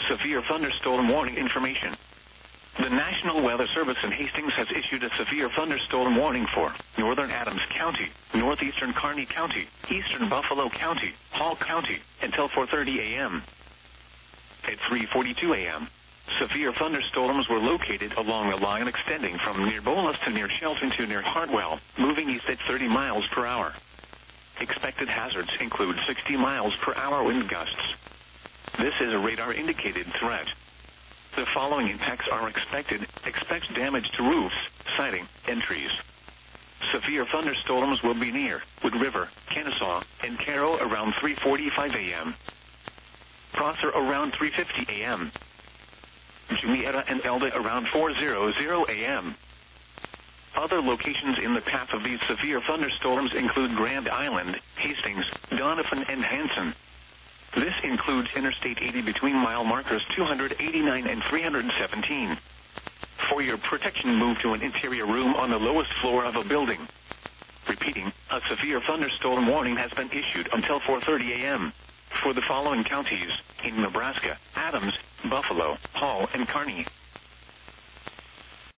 Severe thunderstorm warning information. The National Weather Service in Hastings has issued a severe thunderstorm warning for northern Adams County, northeastern Kearney County, eastern Buffalo County, Hall County, until 4:30 a.m. At 3:42 a.m., severe thunderstorms were located along the line extending from near Bolas to near Shelton to near Hartwell, moving east at 30 miles per hour. Expected hazards include 60 miles per hour wind gusts. This is a radar-indicated threat. The following impacts are expected. Expect damage to roofs, siding, and trees. Severe thunderstorms will be near Wood River, Kennesaw, and Carroll around 3:45 a.m. Prosser around 3:50 a.m. Julietta and Elda around 4:00 a.m. Other locations in the path of these severe thunderstorms include Grand Island, Hastings, Doniphan, and Hanson. This includes Interstate 80 between mile markers 289 and 317. For your protection, move to an interior room on the lowest floor of a building. Repeating, a severe thunderstorm warning has been issued until 4:30 a.m. for the following counties in Nebraska: Adams, Buffalo, Hall, and Kearney.